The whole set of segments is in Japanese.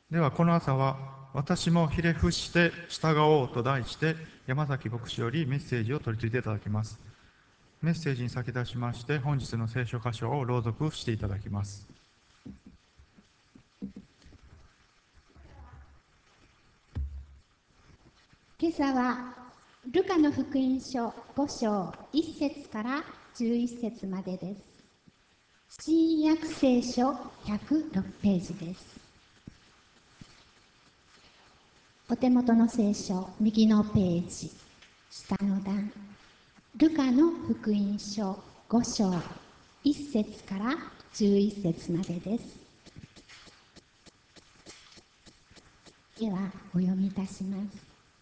ではこの朝は私もひれ伏して従おうと題して山崎牧師よりメッセージを取り次いでいただきます。メッセージに先立しまして本日の聖書箇所を朗読していただきます。 今朝はルカの福音書5章1節から11節までです。新約聖書106ページです。お手元の聖書右のページ下の段、ルカの福音書5章1節から11節までです。ではお読みいたします。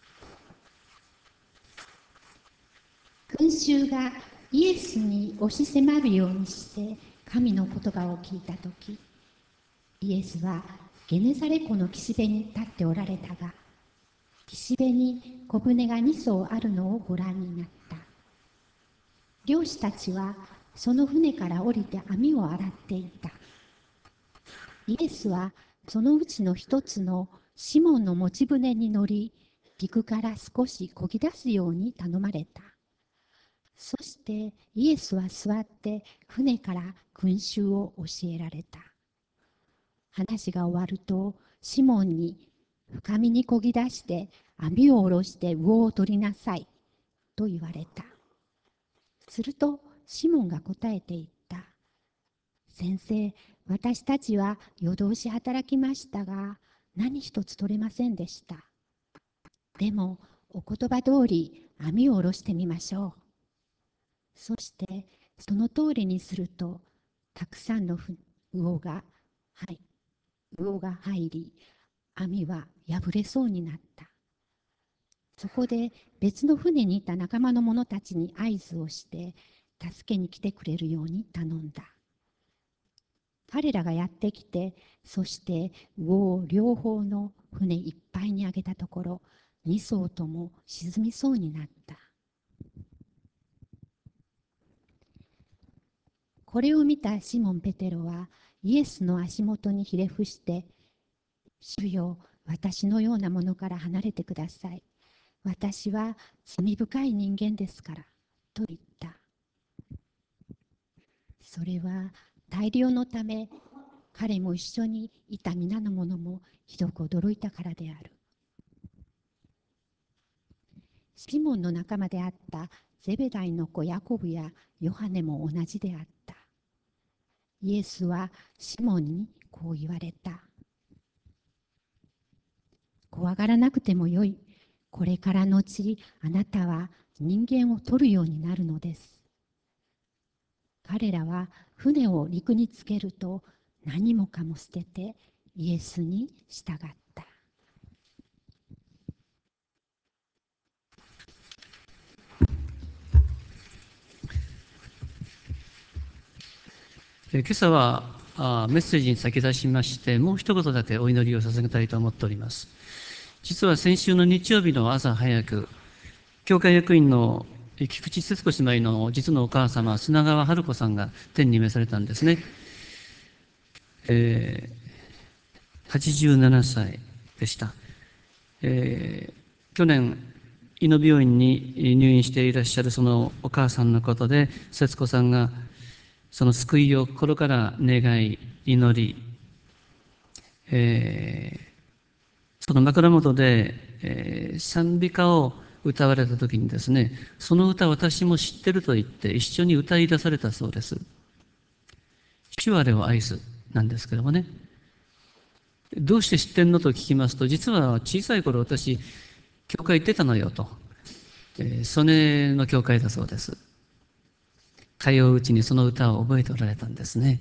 群衆がイエスに押し迫るようにして神の言葉を聞いたとき、イエスはゲネサレ湖の岸辺に立っておられたが、岸辺に小舟が2艘あるのをご覧になった。漁師たちはその船から降りて網を洗っていた。イエスはそのうちの一つのシモンの持ち船に乗り、陸から少し漕ぎ出すように頼まれた。そしてイエスは座って船から群衆を教えられた。話が終わるとシモンに、深みに漕ぎ出して網を下ろして魚を取りなさいと言われた。するとシモンが答えて言った。先生、私たちは夜通し働きましたが何一つ取れませんでした。でもお言葉通り網を下ろしてみましょう。そしてその通りにするとたくさんの魚が、魚が入り、網は破れそうになった。そこで別の船にいた仲間の者たちに合図をして助けに来てくれるように頼んだ。彼らがやってきて、そして魚を両方の船いっぱいにあげたところ、2艘とも沈みそうになった。これを見たシモン・ペテロはイエスの足元にひれ伏して、主よ、私のようなものから離れてください。私は罪深い人間ですから、と言った。それは大漁のため、彼も一緒にいた皆の者もひどく驚いたからである。シモンの仲間であったゼベダイの子ヤコブやヨハネも同じであった。イエスはシモンにこう言われた。怖がらなくてもよい。これからのち、あなたは人間を取るようになるのです。彼らは船を陸につけると何もかも捨ててイエスに従った。 今朝はメッセージに先立ちましてもう一言だけお祈りを捧げたいと思っております。実は先週の日曜日の朝早く、教会役員の菊池節子姉妹の実のお母様砂川春子さんが天に召されたんですね。87歳でした。去年伊野病院に入院していらっしゃるそのお母さんのことで、節子さんがその救いを心から願い祈り、その枕元で、賛美歌を歌われた時にですね、その歌私も知ってると言って一緒に歌い出されたそうです。主はあれを愛すなんですけどもね。どうして知ってんのと聞きますと、実は小さい頃私教会行ってたのよと、曽根の教会だそうです。通ううちにその歌を覚えておられたんですね。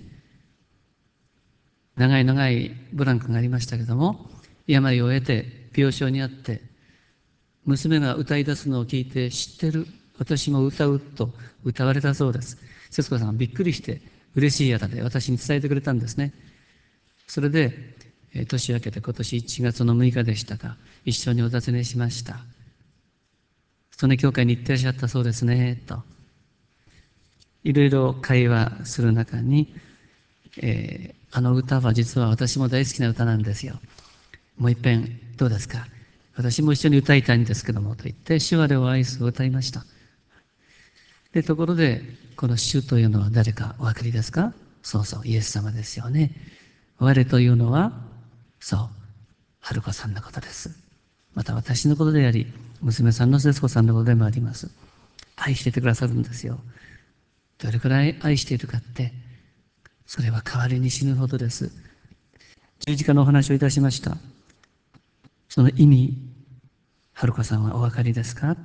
長い長いブランクがありましたけども、病を得て病床にあって娘が歌い出すのを聞いて、知ってる、私も歌うと歌われたそうです。節子さんはびっくりして嬉しいやらで私に伝えてくれたんですね。それで年明けて今年1月の6日でしたか、一緒にお尋ねしました。曽根教会に行ってらっしゃったそうですねといろいろ会話する中に、あの歌は実は私も大好きな歌なんですよ。 もう一遍どうですか、私も一緒に歌いたいんですけどもと言って、主我を愛すを歌いました。で、ところで、この主というのは誰かお分かりですか？そうそう、イエス様ですよね。我というのは、そう、春子さんのことです。また私のことであり、娘さんの節子さんのことでもあります。愛していてくださるんですよ。どれくらい愛しているかって、それは代わりに死ぬほどです。十字架のお話をいたしました。その意味、春子さんはお分かりですか？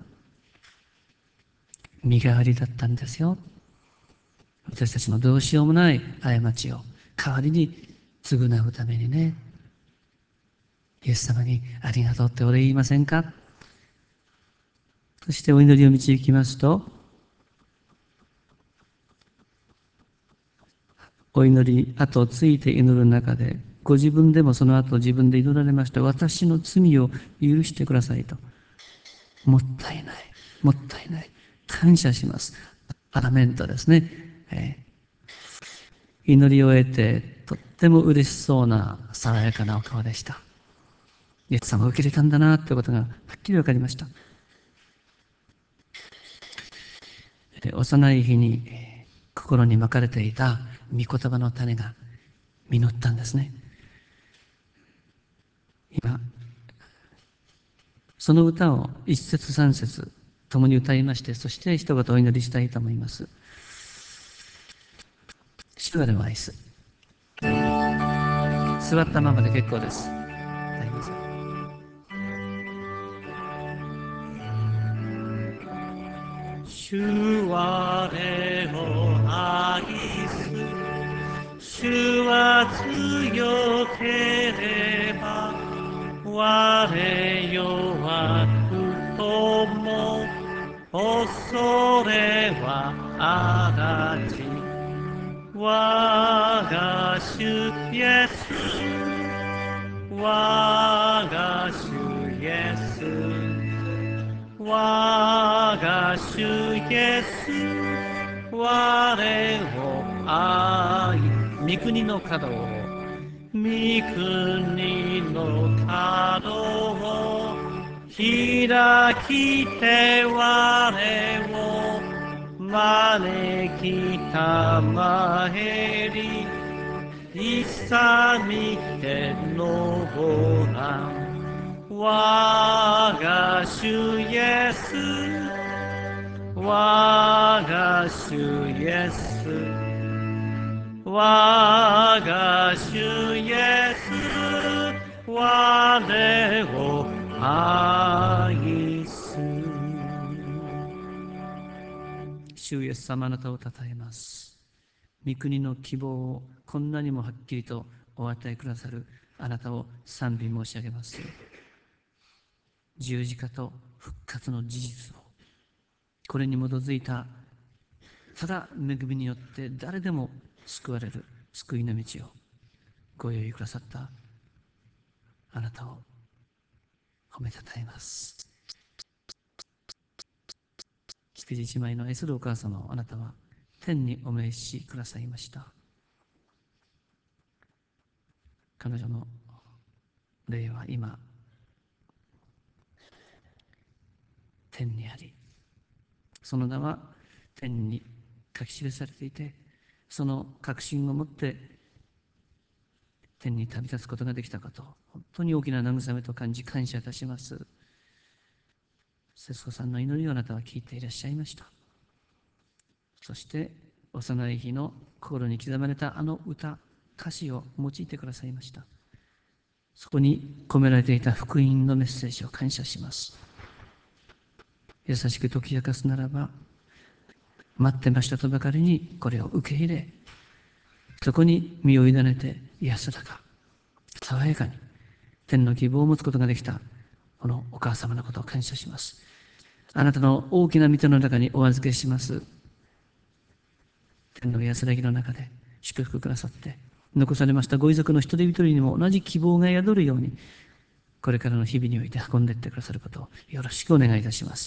身代わりだったんですよ。私たちのどうしようもない過ちを代わりに償うためにね、イエス様にありがとうってお礼言いませんか？そしてお祈りを導きますと、お祈り後をついて祈る中で、ご自分でもその後自分で祈られました。私の罪を許してくださいと。もったいない、もったいない。感謝します。アラメントですね。祈りを終えて、とっても嬉しそうな爽やかなお顔でした。イエス様を受け入れたんだなということがはっきり分かりました。幼い日に心にまかれていた御言葉の種が実ったんですね。今、その歌を一節三節共に歌いまして、そして一言お祈りしたいと思います。主我を愛す。座ったままで結構です。歌いましょう。主我を愛す。主は強ければ我弱くとも恐れはあらじ。我が主イエス、我が主イエス、我が主イエス、我を愛、御国の角を、御国の角を開きて我を招きたまえり、勇みて登らん。我が主イエス、我が主イエス、我が主イエス、我を愛す。主イエス様、あなたをたたえます。御国の希望をこんなにもはっきりとお与えくださるあなたを賛美申し上げます。十字架と復活の事実を、これに基づいたただ恵みによって誰でも救われる救いの道をご用意くださったあなたを褒めたたえます。羊一枚の愛するお母様をあなたは天にお召しくださいました。彼女の霊は今天にあり、その名は天に書き記されていて、その確信を持って天に旅立つことができたこと、本当に大きな慰めと感じ感謝いたします。節子さんの祈りをあなたは聞いていらっしゃいました。そして幼い日の心に刻まれたあの歌、歌詞を用いてくださいました。そこに込められていた福音のメッセージを感謝します。優しく解き明かすならば、待ってましたとばかりにこれを受け入れ、そこに身を委ねて安らか、爽やかに天の希望を持つことができたこのお母様のことを感謝します。あなたの大きな御手の中にお預けします。天の安らぎの中で祝福くださって、残されましたご遺族の一人一人にも同じ希望が宿るように、これからの日々において運んでいってくださることをよろしくお願いいたします。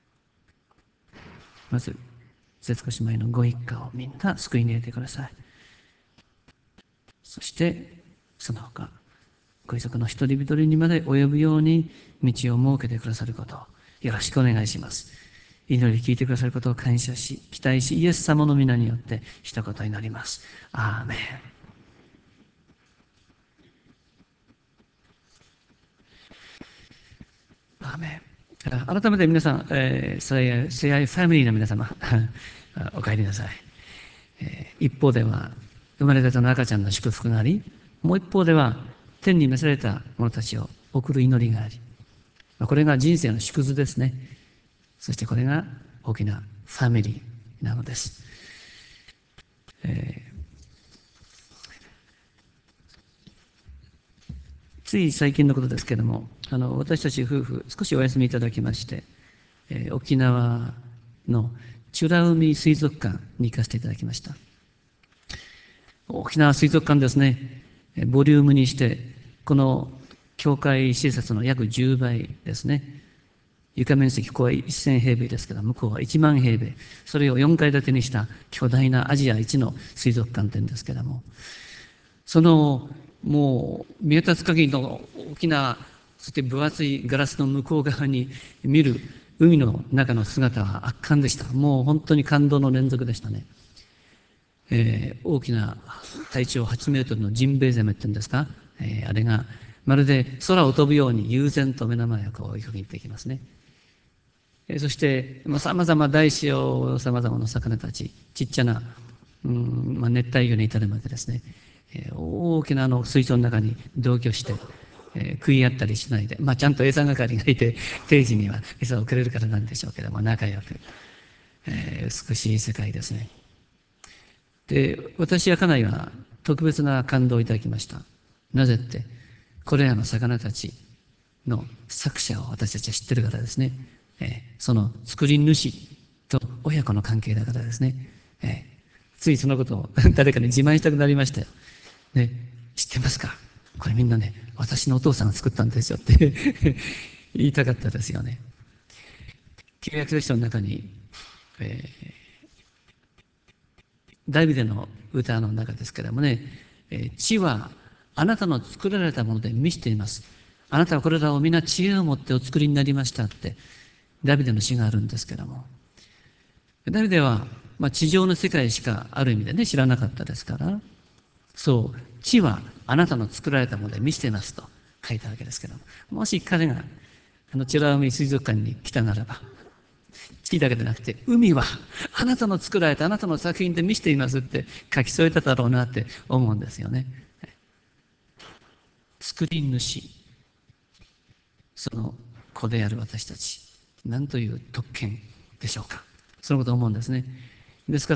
まず、節子姉妹のご一家をみんな救いに入れてください。そして、その他、 ご遺族の一人一人にまで及ぶように道を設けてくださることをよろしくお願いします。祈り聞いてくださることを感謝し、期待し、イエス様の皆によって一言になります。アーメン。アーメン。改めて皆さん、聖愛ファミリーの皆様、お帰りなさい。一方では、生まれたての赤ちゃんの祝福があり、もう一方では、天に召された者たちを送る祈りがあり、これが人生の縮図ですね。そしてこれが大きなファミリーなのです。つい最近のことですけれども、私たち夫婦、少しお休みいただきまして、沖縄の美ら海水族館に行かせていただきました。沖縄水族館ですね、ボリュームにして、この教会施設の約10倍ですね。床面積、ここは1000平米ですけど、向こうは1万平米。それを4階建てにした巨大なアジア一の水族館店ですけれども、その、もう、見渡す限りの大きな、そして分厚いガラスの向こう側に見る海の中の姿は圧巻でした。もう本当に感動の連続でしたね。大きな体長8メートルのジンベエザメって言うんですか、あれがまるで空を飛ぶように悠然と目の前をこう追いかけていきますね。そして、様々大小様々な魚たち、ちっちゃな、熱帯魚に至るまでですね、大きな水槽の中に同居して、食い合ったりしないで、ちゃんと餌係がいて、定時には餌をくれるからなんでしょうけども、仲良く、美しい世界ですね。で、私や家内は特別な感動をいただきました。なぜって、これらの魚たちの作者を私たちは知ってるからですね。その作り主と親子の関係だからですね。ついそのことを誰かに自慢したくなりましたよ。ね、知ってますか？これみんなね、私のお父さんが作ったんですよって言いたかったですよね。旧約聖書の中に、ダビデの歌の中ですけれどもね、地はあなたの作られたもので満ちています。あなたはこれらを皆知恵を持ってお作りになりましたって、ダビデの詩があるんですけれども、ダビデは、地上の世界しかある意味でね、知らなかったですから、そう、地はあなたの作られたもので満ちていますと書いたわけですけども、もし彼が美ら海水族館に来たならば、地だけでなくて、海はあなたの作られたあなたの作品で満ちていますって書き添えただろうなって思うんですよね。作り主、その子である私たち、何という特権でしょうか。そのことを思うんですね。ですから、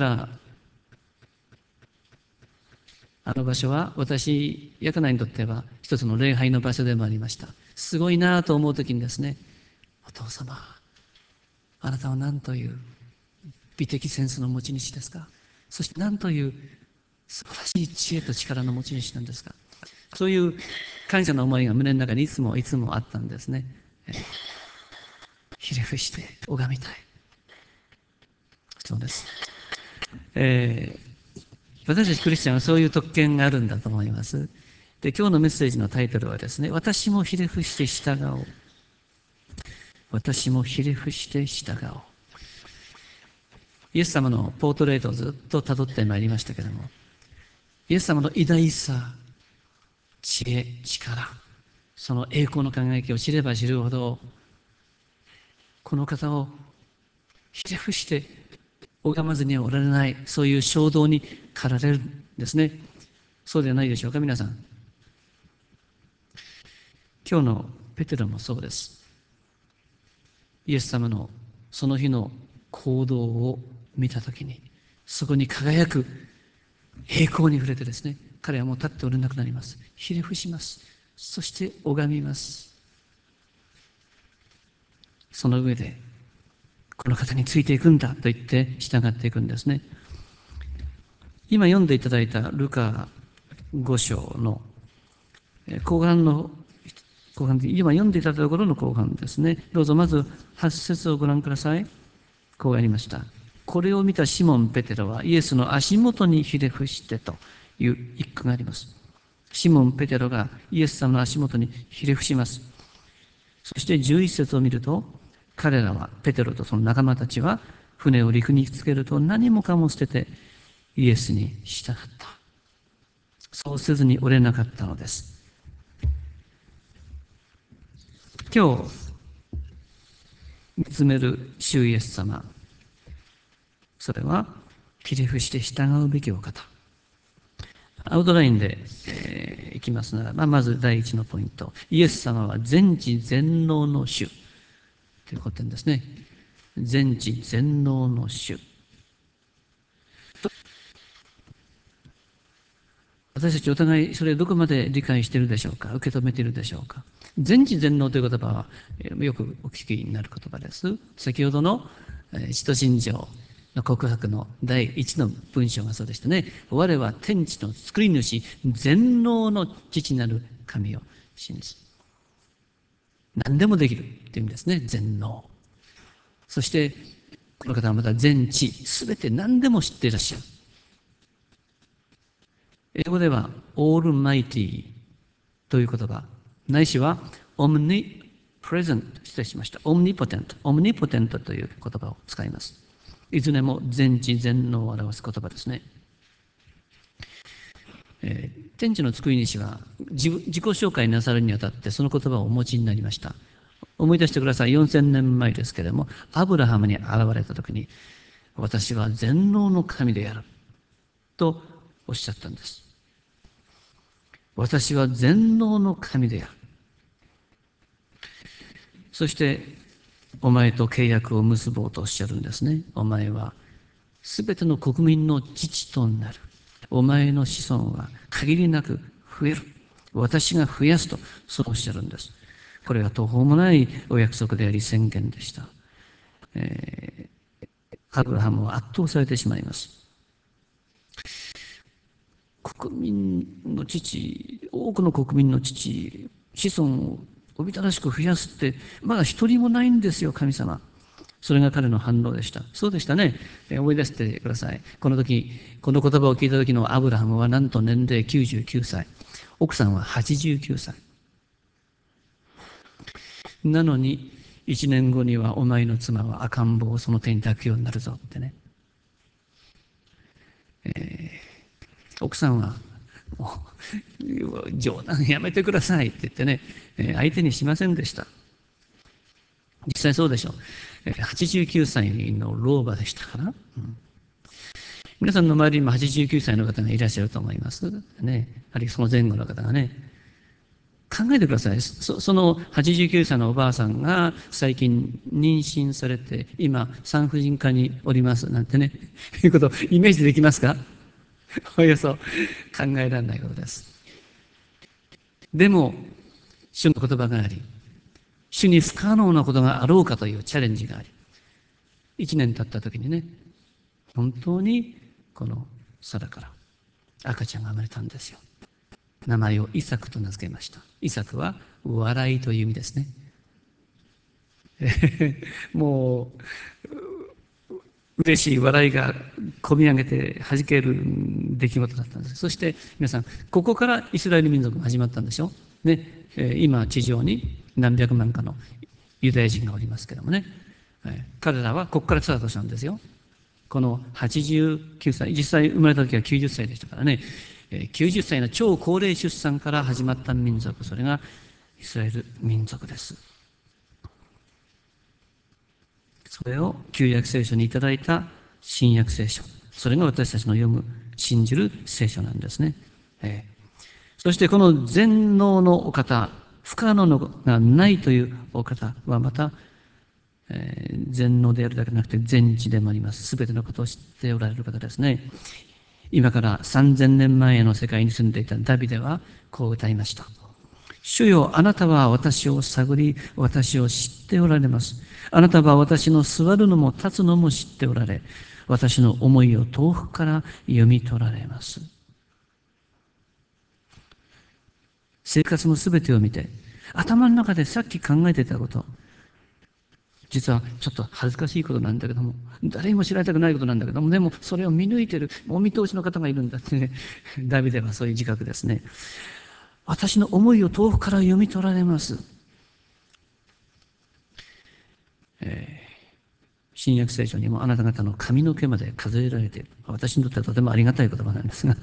あの場所は私、ヤカナにとっては一つの礼拝の場所でもありました。すごいなと思うときにですね、お父様、あなたは何という美的センスの持ち主ですか。そして何という素晴らしい知恵と力の持ち主なんですか。そういう感謝の思いが胸の中にいつもあったんですね。ひれ伏して拝みたい。そうです。私たちクリスチャンはそういう特権があるんだと思います。で、今日のメッセージのタイトルはですね、私もひれ伏して従おう。私もひれ伏して従おう。イエス様のポートレートをずっと辿ってまいりましたけれども、イエス様の偉大さ、知恵、力、その栄光の輝きを知れば知るほど、この方をひれ伏して拝まずにはおられない、そういう衝動に駆られるんですね。そうではないでしょうか、皆さん。今日のペテロもそうです。イエス様のその日の行動を見たときに、そこに輝く栄光に触れてですね、彼はもう立っておれなくなります。ひれ伏します。そして拝みます。その上で、この方についていくんだと言って従っていくんですね。今読んでいただいたルカ5章の後半で、今読んでいただいたところの後半ですね。どうぞまず8節をご覧ください。こうありました。これを見たシモン・ペテロはイエスの足元にひれ伏してという一句があります。 シモン・ペテロがイエス様の足元にひれ伏します。そして11節を見ると、彼らは、ペテロとその仲間たちは、船を陸につけると何もかも捨ててイエスに従った。そうせずに折れなかったのです。今日見つめる主イエス様、それはひれ伏して従うべきお方。アウトラインで、いきますならば、まず第一のポイント、イエス様は全知全能の主ということですね。全知全能の主。私たちお互いそれをどこまで理解しているでしょうか、受け止めているでしょうか。全知全能という言葉はよくお聞きになる言葉です。先ほどの使徒信条の告白の第一の文章がそうでしたね。我は天地の作り主、全能の父なる神を信ず。何でもできるという意味ですね、全能。そして、この方はまた全知、すべて何でも知っていらっしゃる。英語では Almighty という言葉、ないしは Omnipresent、失礼しました。Omnipotent という言葉を使います。いずれも全知全能を表す言葉ですね。天地の作り主は自己紹介なさるにあたってその言葉をお持ちになりました。思い出してください。4000年前ですけれども、アブラハムに現れたときに、私は全能の神であるとおっしゃったんです。私は全能の神である。そして、お前と契約を結ぼうとおっしゃるんですね。お前はすべての国民の父となる。お前の子孫は限りなく増える。私が増やすと、そうおっしゃるんです。これは途方もないお約束であり宣言でした。アブラハムは圧倒されてしまいます。国民の父、多くの国民の父、子孫をおびただしく増やすって、まだ一人もないんですよ、神様。それが彼の反応でした。そうでしたね。思い出してください。この時、この言葉を聞いた時のアブラハムはなんと年齢99歳。奥さんは89歳。なのに、1年後にはお前の妻は赤ん坊をその手に抱くようになるぞってね。奥さんは、もう冗談やめてくださいって言ってね、相手にしませんでした。実際そうでしょう。89歳の老婆でしたから。皆さんの周りにも89歳の方がいらっしゃると思いますね。あるいはその前後の方がね。考えてください。その89歳のおばあさんが最近妊娠されて、今産婦人科におりますなんてね、いうことをイメージできますか？およそ考えられないことです。でも、主の言葉があり、主に不可能なことがあろうかというチャレンジがあり、1年経った時にね、本当にこの空から赤ちゃんが生まれたんですよ。名前をイサクと名付けました。イサクは笑いという意味ですね。もう嬉しい笑いがこみ上げて弾ける出来事だったんです。そして皆さん、ここからイスラエル民族が始まったんでしょ。ね、今地上に何百万かのユダヤ人がおりますけどもね、彼らはここからスタートしたんですよ。この89歳、実際生まれた時は90歳でしたからね、90歳の超高齢出産から始まった民族、それがイスラエル民族です。それを旧約聖書にいただいた新約聖書、それが私たちの読む、信じる聖書なんですね。そしてこの全能のお方、不可能がないというお方はまた、全能であるだけでなくて全知でもあります。すべてのことを知っておられる方ですね。今から3000年前の世界に住んでいたダビデはこう歌いました。主よ、あなたは私を探り、私を知っておられます。あなたは私の座るのも立つのも知っておられ、私の思いを遠くから読み取られます。生活のすべてを見て、頭の中でさっき考えていたこと、実はちょっと恥ずかしいことなんだけども、誰にも知られたくないことなんだけども、でもそれを見抜いているお見通しの方がいるんだってね、ダビデはそういう自覚ですね。 私の思いを遠くから読み取られます。新約聖書にもあなた方の髪の毛まで数えられている。私にとってはとてもありがたい言葉なんですが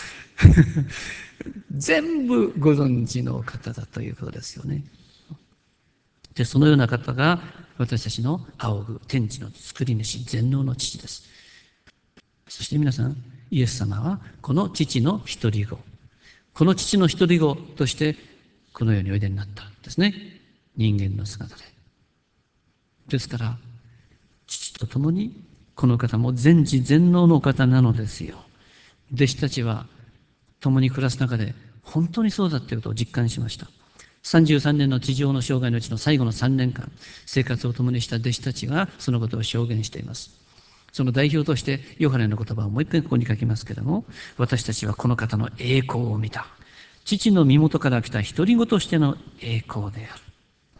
全部ご存知の方だということですよね。で、そのような方が私たちの仰ぐ天地の作り主、全能の父です。そして皆さん、イエス様はこの父の一人子、この父の一人子としてこの世においでになったんですね。人間の姿で。ですから、父と共にこの方も全知全能のお方なのですよ。弟子たちは共に暮らす中で本当にそうだということを実感しました。33年の地上の生涯のうちの最後の3年間、生活を共にした弟子たちはそのことを証言しています。その代表としてヨハネの言葉をもう一遍ここに書きますけれども、私たちはこの方の栄光を見た。父の身元から来た独り子としての栄光である。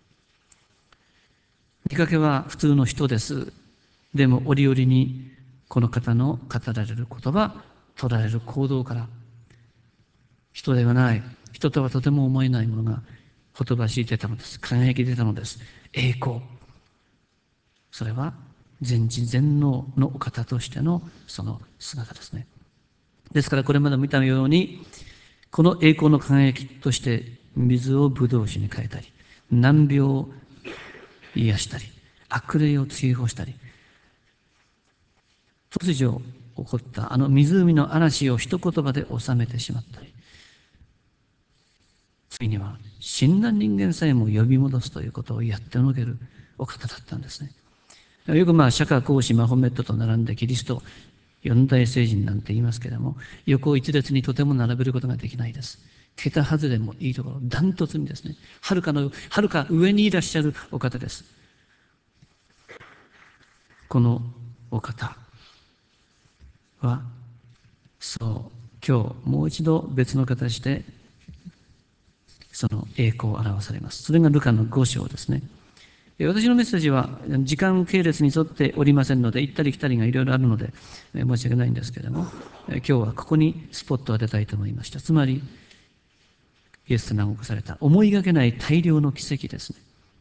見かけは普通の人です。でも折々にこの方の語られる言葉、取られる行動から人ではない、人とはとても思えないものがほとばしいてたのです。輝き出たのです。栄光。それは全知全能のお方としてのその姿ですね。ですからこれまで見たように、この栄光の輝きとして水を葡萄酒に変えたり、難病を癒したり、悪霊を追放したり、突如起こったあの湖の嵐を一言葉で収めてしまったり、ついには死んだ人間さえも呼び戻すということをやってのけるお方だったんですね。よく釈迦孔子マホメットと並んでキリスト四大聖人なんて言いますけれども、横一列にとても並べることができないです。桁外れもいいところ、ダントツにですね、はるか上にいらっしゃるお方です。このお方は、そう、今日もう一度別の形でその栄光を表されます。それがルカの5章ですね。私のメッセージは時間系列に沿っておりませんので、行ったり来たりがいろいろあるので申し訳ないんですけれども、今日はここにスポットを当てたいと思いました。つまりイエス様が起こされた思いがけない大量の奇跡ですね。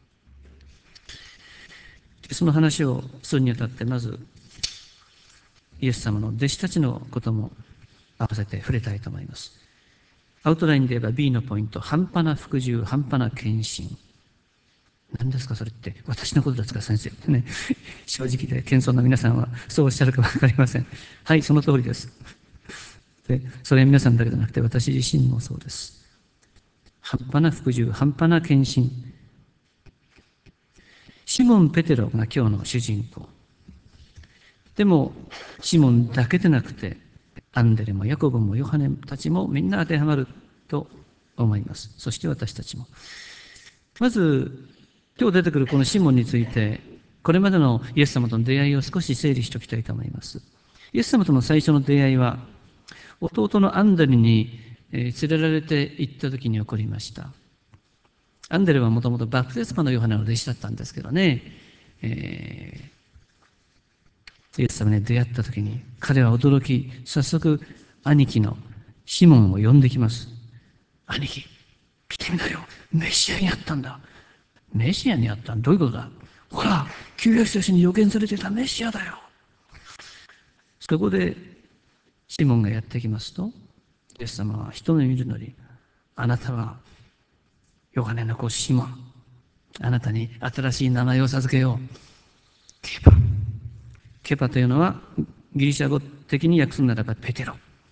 その話をするにあたって、まずイエス様の弟子たちのことも合わせて触れたいと思います。アウトラインで言えば B のポイント、半端な服従、半端な献身。何ですかそれって、私のことですか先生ってね、正直で謙遜な皆さんはそうおっしゃるか分かりません。はい、その通りです。で、それは皆さんだけでなくて私自身もそうです。半端な服従、半端な献身。シモン・ペテロが今日の主人公。でも、シモンだけでなくて、アンデレもヤコブもヨハネたちもみんな当てはまると思います。そして私たちも。まず、今日出てくるこのシモンについて、これまでのイエス様との出会いを少し整理しておきたいと思います。イエス様との最初の出会いは、弟のアンデレに連れられて行った時に起こりました。アンデレはもともとバプテスマのヨハネの弟子だったんですけどね、イエス様に出会った時に彼は驚き、早速兄貴のシモンを呼んできます。兄貴、来てみなよ。メシアにあったんだ。メシアにあったんどういうことだ。ほら、旧約聖書に予言されていたメシアだよ。そこでシモンがやってきますと、イエス様は一目見るのに、あなたはヨハネの子シモン。あなたに新しい名前を授けよう。ケパ。ケパというのはギリシャ語的に訳すならばペテロ。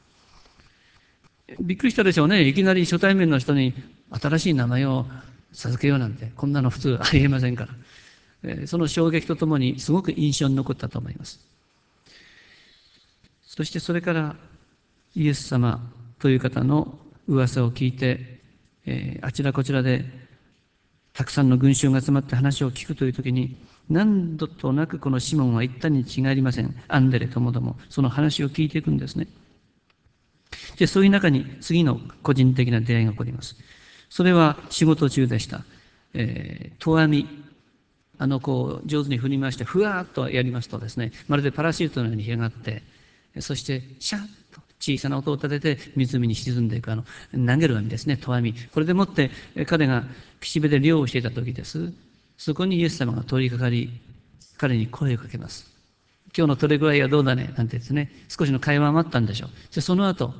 びっくりしたでしょうね。いきなり初対面の人に新しい名前を授けようなんて、こんなの普通ありえませんから。その衝撃とともにすごく印象に残ったと思います。そしてそれからイエス様という方の噂を聞いて、あちらこちらでたくさんの群衆が集まって話を聞くというときに、何度となくこのシモンは言ったに違いありません。アンデレともどもその話を聞いていくんですね。で、そういう中に次の個人的な出会いが起こります。それは仕事中でした。投網。こう、上手に振り回して、ふわーっとやりますとですね、まるでパラシュートのように広がって、そして、シャッと小さな音を立てて湖に沈んでいく投げる網ですね、投網。これでもって彼が岸辺で漁をしていた時です。そこにイエス様が通りかかり、彼に声をかけます。今日の取れ具合はどうだねなんてですね、少しの会話もあったんでしょう。で、その後、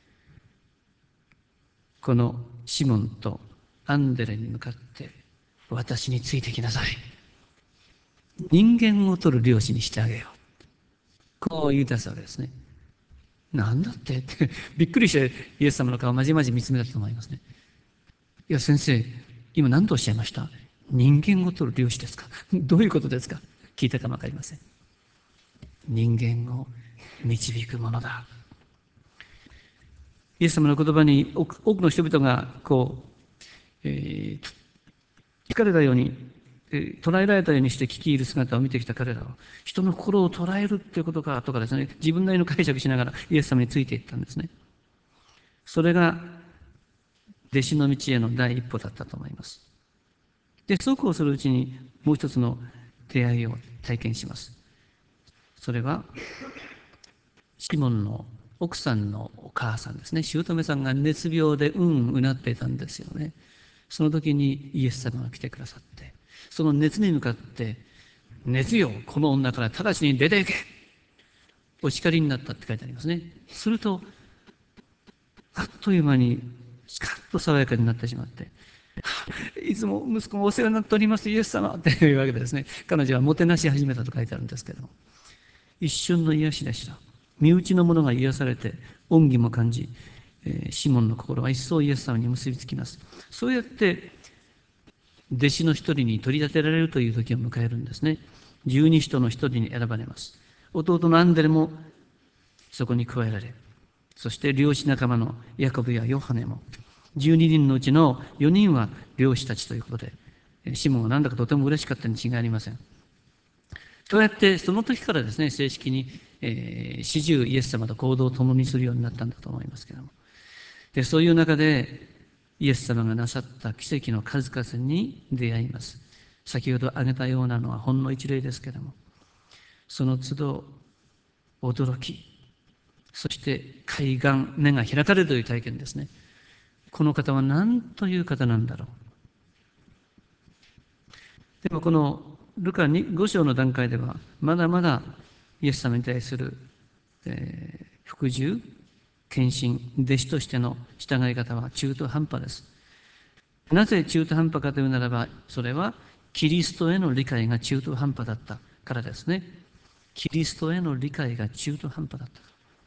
このシモンとアンデレに向かって、私についてきなさい。人間を取る漁師にしてあげよう。こう言い出すわけですね。なんだってってびっくりしてイエス様の顔をまじまじ見つめたと思いますね。いや先生、今何とおっしゃいました？人間を取る漁師ですか？どういうことですか？聞いたかもわかりません。人間を導くものだ。イエス様の言葉に多くの人々が惹かれたように、捉えられたようにして聞き入る姿を見てきた彼らは、人の心を捉えるっていうことかとかですね、自分なりの解釈しながらイエス様についていったんですね。それが弟子の道への第一歩だったと思います。で、そうこうするうちにもう一つの出会いを体験します。それは、シモンの奥さんのお母さんですね。姑さんが熱病でうなっていたんですよね。その時にイエス様が来てくださって、その熱に向かって、熱よ、この女から直ちに出ていけ、お叱りになったって書いてありますね。すると、あっという間に、スカッと爽やかになってしまって、いつも息子がお世話になっております、イエス様っていうわけでですね、彼女はもてなし始めたと書いてあるんですけども、一瞬の癒しでした。身内の者が癒されて、恩義も感じ、シモンの心は一層イエス様に結びつきます。そうやって、弟子の一人に取り立てられるという時を迎えるんですね。十二使徒の一人に選ばれます。弟のアンデレもそこに加えられ、そして漁師仲間のヤコブやヨハネも、12人のうちの4人は漁師たちということで、シモンはなんだかとても嬉しかったに違いありません。そうやってその時からですね、正式に、始終イエス様と行動を共にするようになったんだと思いますけれども。で、そういう中で、イエス様がなさった奇跡の数々に出会います。先ほど挙げたようなのはほんの一例ですけれども、その都度驚き、そして開眼、目が開かれるという体験ですね。この方は何という方なんだろう。でもこのルカ5章の段階では、まだまだイエス様に対する、服従、献身、弟子としての従い方は中途半端です。なぜ中途半端かというならば、それはキリストへの理解が中途半端だったからですね。キリストへの理解が中途半端だった。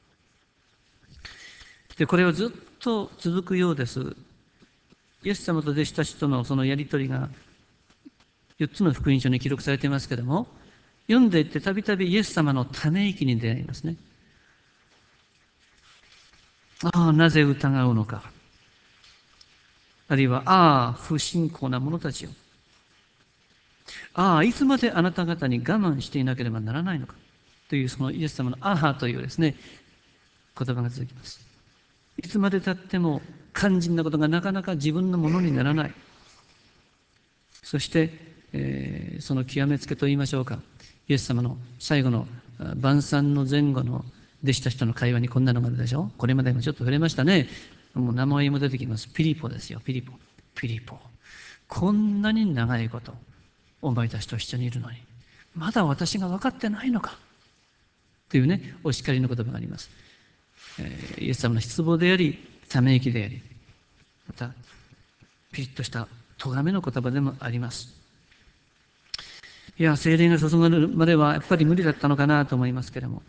で、これはずっと続くようです。イエス様と弟子たちとのそのやりとりが4つの福音書に記録されていますけれども、読んでいってたびたびイエス様のため息に出会いますね。ああ、なぜ疑うのか。あるいは、ああ、不信仰な者たちよ。ああ、いつまであなた方に我慢していなければならないのか。というそのイエス様のああというですね、言葉が続きます。いつまで経っても肝心なことがなかなか自分のものにならない。そして、その極めつけと言いましょうか。イエス様の最後の晩餐の前後の弟子たちとの会話にこんなのがあるでしょ。これまでもちょっと触れましたね。もう名前も出てきます。ピリポですよ、ピリポ。ピリポ。こんなに長いこと、お前たちと一緒にいるのに、まだ私が分かってないのか。というね、お叱りの言葉があります。イエス様の失望であり、ため息であり、また、ピリッとした咎めの言葉でもあります。いや、聖霊が注がれるまではやっぱり無理だったのかなと思いますけれども、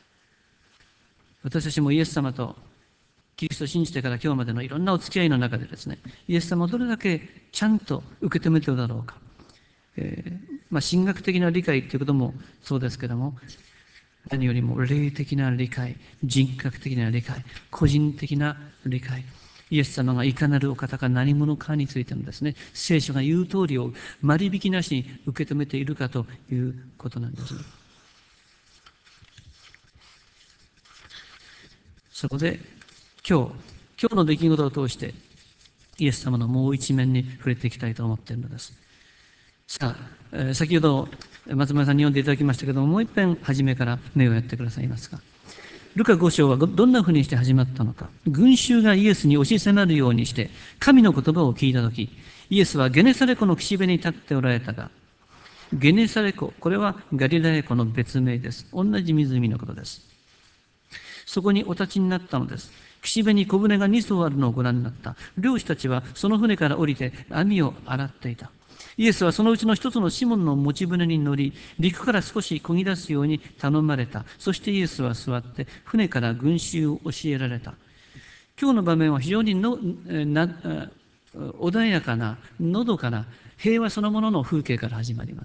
私たちもイエス様とキリストを信じてから今日までのいろんなお付き合いの中でですね、イエス様をどれだけちゃんと受け止めているだろうか。神学的な理解ということもそうですけれども、何よりも霊的な理解、人格的な理解、個人的な理解、イエス様がいかなるお方か何者かについてのですね、聖書が言う通りを割引なしに受け止めているかということなんです。そこで今日の出来事を通してイエス様のもう一面に触れていきたいと思っているのです。さあ、先ほど松村さんに読んでいただきましたけども、もう一遍初めから目をやってくださいますか。 ルカ5章はどんなふうにして始まったのか。群衆がイエスに押し迫るようにして、神の言葉を聞いたとき、イエスはゲネサレ湖の岸辺に立っておられたが、ゲネサレ湖、これはガリラヤ湖の別名です。同じ湖のことです。そこにお立ちになったのです。岸辺に小舟が2艘あるのをご覧になった。漁師たちはその船から降りて網を洗っていた。イエスはそのうちの一つのシモンの持ち舟に乗り、陸から少し漕ぎ出すように頼まれた。そしてイエスは座って船から群衆を教えられた。今日の場面は非常に穏やかな、のどかな、平和そのものの風景から始まります。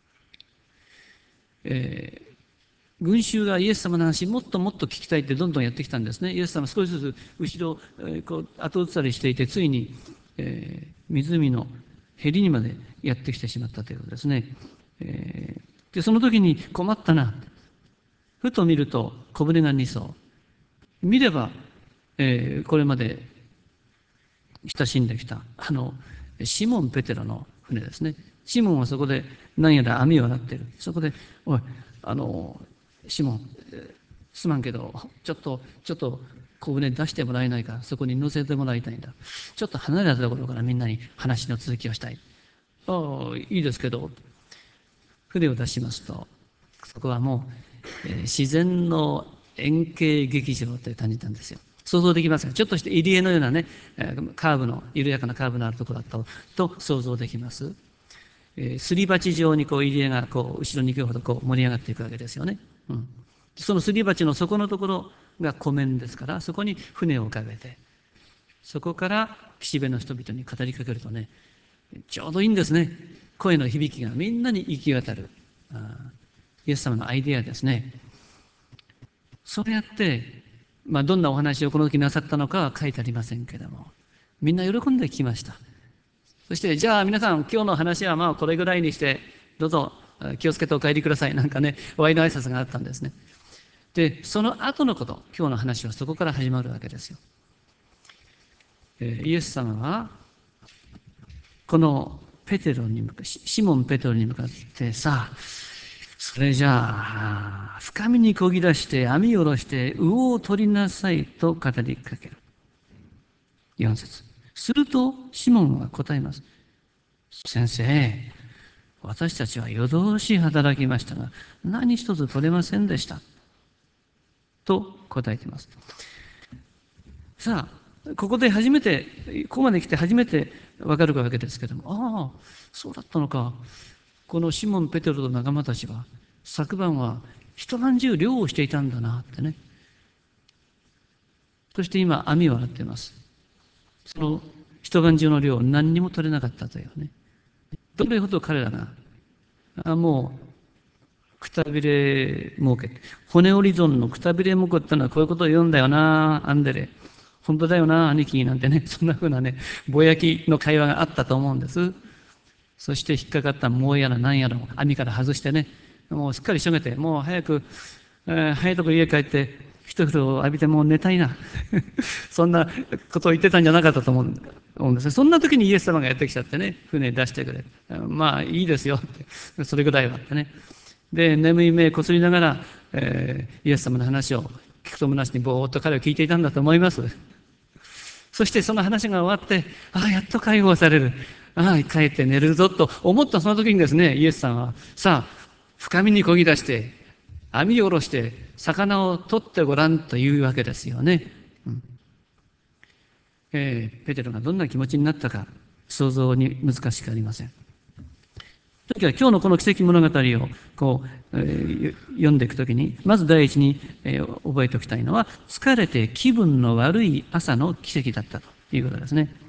群衆がイエス様の話もっともっと聞きたいってどんどんやってきたんですね。イエス様少しずつ後ろ後ずさりしていて、ついに、湖のへりにまでやってきてしまったということですね。でその時に困ったな。ふと見ると小舟が2艘。見れば、これまで親しんできたシモン・ペテロの船ですね。シモンはそこで何やら網を洗っている。そこで、おい、シモン、すまんけど、ちょっと小舟出してもらえないか、そこに乗せてもらいたいんだ。ちょっと離れたところからみんなに話の続きをしたい。ああ、いいですけど、船を出しますと、そこはもう、自然の円形劇場という感じなんですよ。想像できますか？ちょっとして入り江のようなね、カーブの、緩やかなカーブのあるところだったと想像できます。すり鉢状に入り江が後ろに行くほど盛り上がっていくわけですよね。そのすり鉢の底のところが湖面ですから、そこに船を浮かべて、そこから岸辺の人々に語りかけるとね、ちょうどいいんですね。声の響きがみんなに行き渡る。イエス様のアイデアですね。そうやって、どんなお話をこの時なさったのかは書いてありませんけれども、みんな喜んで聞きました。そして、じゃあ皆さん、今日の話はこれぐらいにして、どうぞ気をつけてお帰りください。なんかね、終わりの挨拶があったんですね。で、その後のこと、今日の話はそこから始まるわけですよ。イエス様は、このシモン・ペテロに向かってさあ、それじゃあ、深みに漕ぎ出して網を下ろして魚を取りなさいと語りかける。4節。すると、シモンは答えます。先生、私たちは夜通し働きましたが、何一つ取れませんでした。と答えています。さあ、ここで初めて、ここまで来て初めてわかるわけですけども、ああ、そうだったのか。このシモン・ペテロと仲間たちは、昨晩は一晩中漁をしていたんだなってね。そして今、網を洗っています。その一晩中の漁、何にも取れなかったというね。どれほど彼らが、もう、くたびれ儲け。骨折り損のくたびれ儲けってのはこういうことを言うんだよな、アンデレ。本当だよな、兄貴なんてね、そんな風なね、ぼやきの会話があったと思うんです。そして引っかかったもうやら何やらも網から外してね、もうすっかりしょげて、もう早く、早いとこ家帰って、一風呂を浴びてもう寝たいな。そんなことを言ってたんじゃなかったと思うんです。そんな時にイエス様がやってきちゃってね、船出してくれ。まあいいですよって。それぐらいはってね。で、眠い目こすりながら、イエス様の話を聞くとむなしにぼーっと彼は聞いていたんだと思います。そしてその話が終わって、ああ、やっと解放される。ああ、帰って寝るぞと思ったその時にですね、イエスさんは、さあ、深みに漕ぎ出して、網を下ろして、魚を取ってごらんというわけですよね。ペテロがどんな気持ちになったか、想像に難しくありません。ときは今日のこの奇跡物語を読んでいくときに、まず第一に、覚えておきたいのは、疲れて気分の悪い朝の奇跡だったということですね。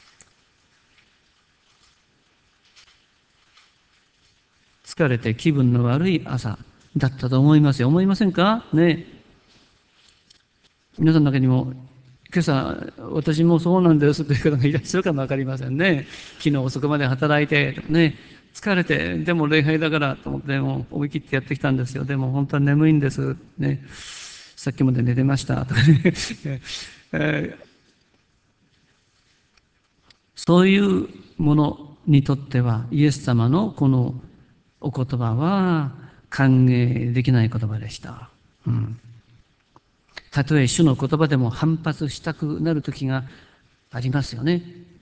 疲れて気分の悪い朝だったと思いますよ。思いませんかね。皆さんの中にも、今朝、私もそうなんですという方がいらっしゃるかもわかりませんね。昨日遅くまで働いて、ね、疲れて、でも礼拝だからと思って、もう思い切ってやってきたんですよ。でも本当は眠いんです。ね、さっきまで寝てました。とかねそういうものにとっては、イエス様のこのお言葉は歓迎できない言葉でした。 たとえ主の言葉でも反発したくなる時がありますよね。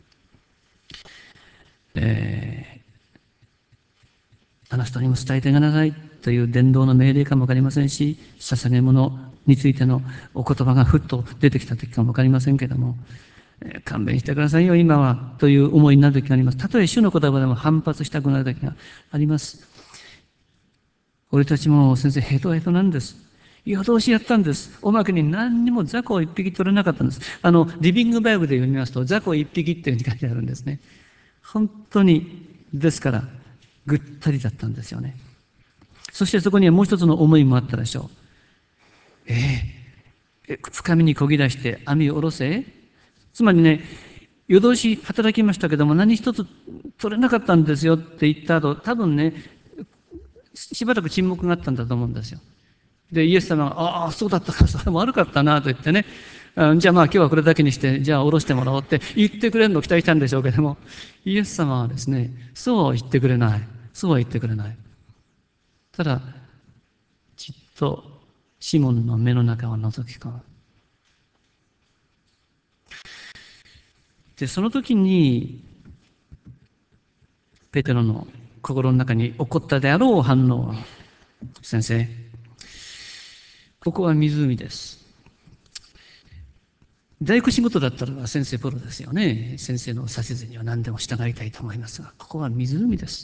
あの人にも伝えていかなさいという伝道の命令かもわかりませんし、捧げ物についてのお言葉がふっと出てきた時かもわかりませんけれども、勘弁してくださいよ今はという思いになる時があります。たとえ主の言葉でも反発したくなる時があります。俺たちも先生ヘトヘトなんです。夜通しやったんです。おまけに何にも雑魚を一匹取れなかったんです。リビングバイブルで読みますと、雑魚一匹っていうふうに書いてあるんですね。本当に、ですから、ぐったりだったんですよね。そしてそこにはもう一つの思いもあったでしょう。深みにこぎ出して網を下ろせ。つまりね、夜通し働きましたけども何一つ取れなかったんですよって言った後、多分ね、しばらく沈黙があったんだと思うんですよ。で、イエス様が、ああ、そうだったか、それも悪かったなと言ってね、じゃあまあ今日はこれだけにして、じゃあ下ろしてもらおうって言ってくれるのを期待したんでしょうけども、イエス様はですね、そうは言ってくれない。そうは言ってくれない。ただ、じっとシモンの目の中を覗き込む。で、その時に、ペテロの心の中に起こったであろう反応は、先生、ここは湖です。大工仕事だったら先生プロですよね。先生の指図には何でも従いたいと思いますが、ここは湖です。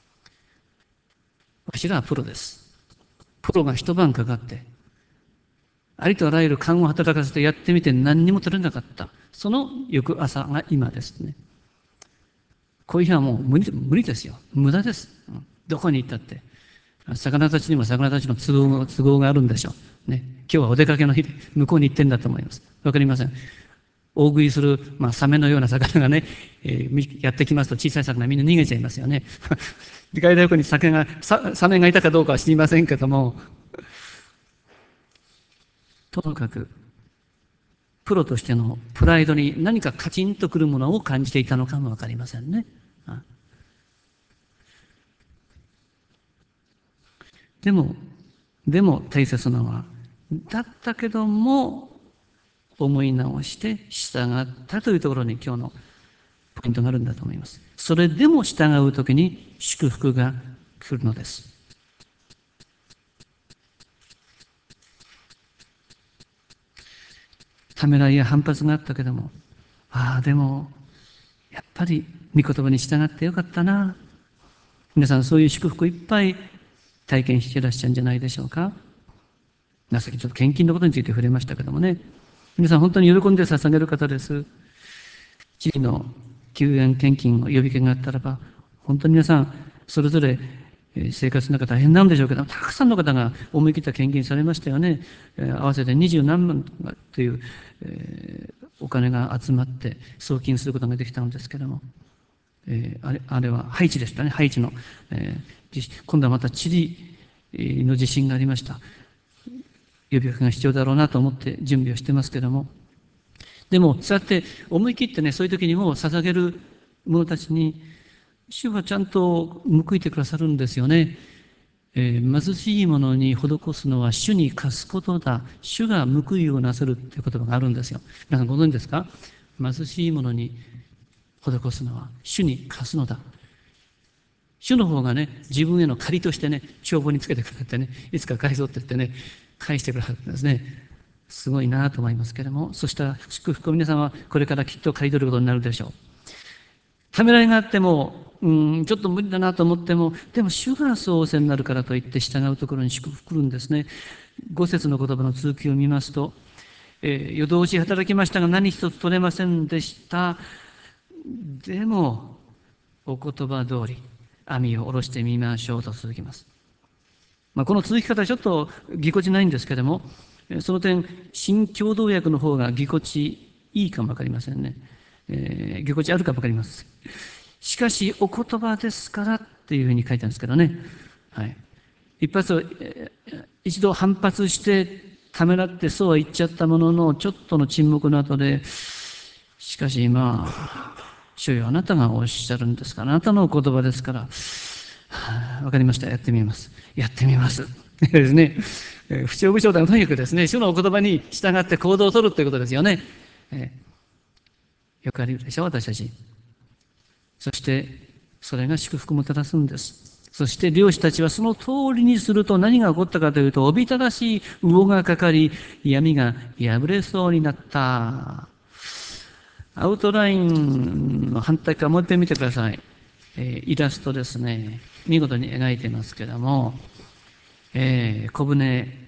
私らはプロです。プロが一晩かかって、ありとあらゆる勘を働かせてやってみて何にも取れなかった。その翌朝が今ですね。こういう日はもう無理ですよ。無駄です。どこに行ったって。魚たちにも魚たちの都合があるんでしょう。ね。今日はお出かけの日で向こうに行ってんだと思います。わかりません。大食いする、サメのような魚がね、やってきますと小さい魚みんな逃げちゃいますよね。で、ガイド横にサメがいたかどうかは知りませんけども、ともかく、プロとしてのプライドに何かカチンとくるものを感じていたのかもわかりませんね。でも大切なのは、だったけども、思い直して従ったというところに今日のポイントがあるんだと思います。それでも従うときに祝福が来るのです。ためらいや反発があったけども、でも、やっぱり御言葉に従ってよかったな。皆さんそういう祝福をいっぱい体験していらっしゃるんじゃないでしょうか。さっきちょっと献金のことについて触れましたけどもね。皆さん本当に喜んで捧げる方です。地域の救援献金の呼びかけがあったらば、本当に皆さん、それぞれ生活の中大変なんでしょうけど、たくさんの方が思い切った献金されましたよね。合わせて20何万という、お金が集まって送金することができたのですけども、あれはハイチでしたね。ハイチの、今度はまたチリの地震がありました。呼びかけが必要だろうなと思って準備をしてますけども、でもそうやって思い切ってね、そういう時にも捧げる者たちに主はちゃんと報いてくださるんですよね。貧しい者に施すのは主に貸すことだ。主が報いをなさるという言葉があるんですよ。皆さんご存知ですか？貧しい者に施すのは主に貸すのだ。主の方がね、自分への借りとしてね、帳簿につけてくれてね、いつか返そうって言ってね、返してくださるんですね。すごいなと思いますけれども、そうした祝福を皆さんはこれからきっと借り取ることになるでしょう。ためらいがあっても、ちょっと無理だなと思っても、でも主がそう仰せになるからといって従うところに祝福来るんですね。5節の言葉の続きを見ますと、夜通し働きましたが何一つ取れませんでした。でも、お言葉通り、網を下ろしてみましょうと続きます。この続き方はちょっとぎこちないんですけれども、その点、新共同訳の方がぎこちいいかもわかりませんね。ぎこちあるかもわかります。しかし、お言葉ですからっていうふうに書いてあるんですけどね。はい。一度反発してためらってそうは言っちゃったものの、ちょっとの沈黙の後で、しかし主よあなたがおっしゃるんですから、あなたのお言葉ですから、わかりました。やってみます。やってみます。ですね。 不調不調だがとにかくですね、主のお言葉に従って行動を取るということですよね。よくあるでしょ、私たち。そして、それが祝福をもたらすんです。そして漁師たちはその通りにすると何が起こったかというと、おびただしい魚がかかり、闇が破れそうになった。アウトラインの反対側もう一遍見てください。イラストですね。見事に描いていますけれども、小舟、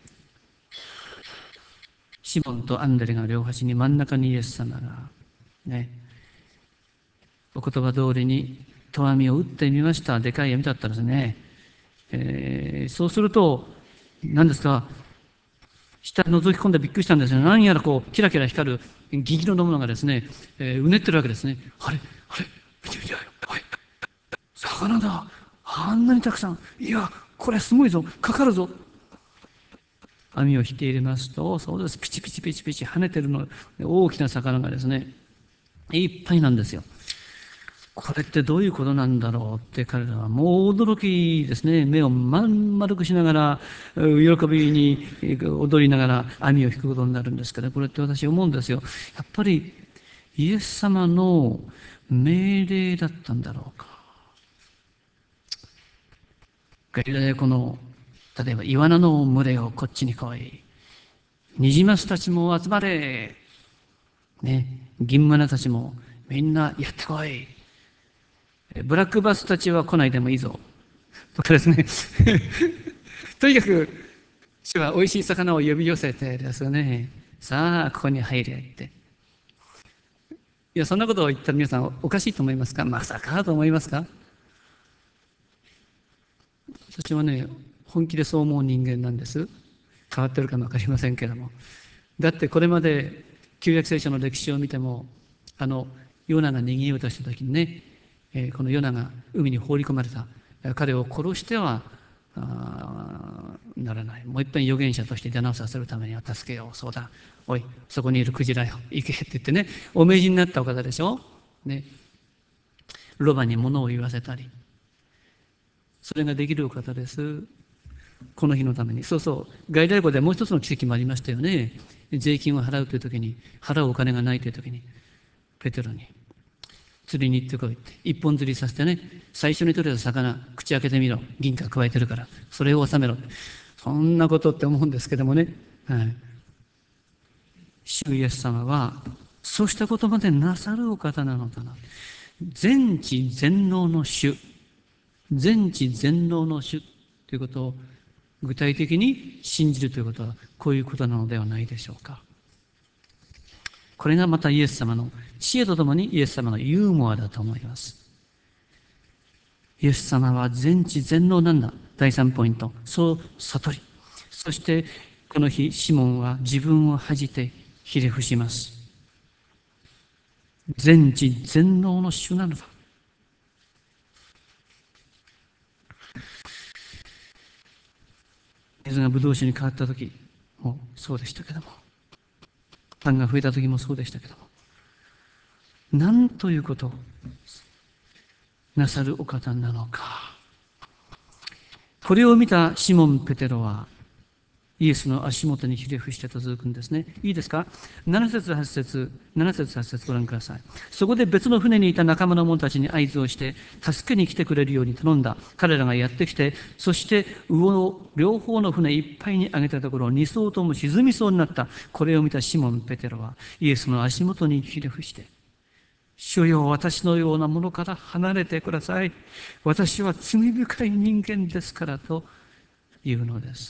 シモンとアンデレが両端に真ん中にイエス様が、ね、お言葉通りに投網を打ってみました。でかい闇だったんですね。そうすると、何ですか、下に覗き込んでびっくりしたんですね。何やらこう、キラキラ光る銀色のものがですね、うねってるわけですね。あれ、見てみて、魚だ。あんなにたくさん。いや、これすごいぞ。かかるぞ。網を引き入れますと、そうです。ピチピチピチピチ跳ねてるの、大きな魚がですね、いっぱいなんですよ。これってどういうことなんだろうって彼らはもう驚きですね。目をまん丸くしながら、喜びに踊りながら網を引くことになるんですけど、これって私思うんですよ。やっぱりイエス様の命令だったんだろうか。ガリラヤ湖の、例えばイワナの群れをこっちに来い。ニジマスたちも集まれ。ね、銀マナたちもみんなやってこい。ブラックバスたちは来ないでもいいぞ。とかですね。とにかく、主は美味しい魚を呼び寄せてですね、さあ、ここに入れって。いや、そんなことを言ったら皆さんおかしいと思いますか？まさかと思いますか？私はね、本気でそう思う人間なんです。変わってるかもわかりませんけれども。だってこれまで旧約聖書の歴史を見ても、ヨナが逃げようとした時にね、このヨナが海に放り込まれた。彼を殺してはならない。もう一遍預言者として出直させるためには助けよう。そうだ。おい、そこにいるクジラよ。行けって言ってね、お命じになったお方でしょ。ね。ロバに物を言わせたり。それができるお方です。この日のために。そうそう。外来語でもう一つの奇跡もありましたよね。税金を払うという時に、払うお金がないという時に、ペテロに、釣りに行ってこいって。一本釣りさせてね、最初に取れた魚、口開けてみろ。銀貨加えてるから。それを収めろ。そんなことって思うんですけどもね。はい。主イエス様は、そうしたことまでなさるお方なのだな。全知全能の主。全知全能の主ということを具体的に信じるということはこういうことなのではないでしょうか。これがまたイエス様の知恵とともにイエス様のユーモアだと思います。イエス様は全知全能なんだ。第3ポイント。そう悟り。そしてこの日シモンは自分を恥じてひれ伏します。全知全能の主なのだ。水がブドウ酒に変わった時もそうでしたけども、パンが増えた時もそうでしたけども、なんということをなさるお方なのか。これを見たシモン・ペテロはイエスの足元にひれ伏してと続くんですね。いいですか？ 7 節8節7節8節ご覧ください。そこで別の船にいた仲間の者たちに合図をして助けに来てくれるように頼んだ。彼らがやってきて、そして魚を両方の船いっぱいに上げたところ、2艘とも沈みそうになった。これを見たシモン・ペテロはイエスの足元にひれ伏して、主よ、私のようなものから離れてください。私は罪深い人間ですからというのです。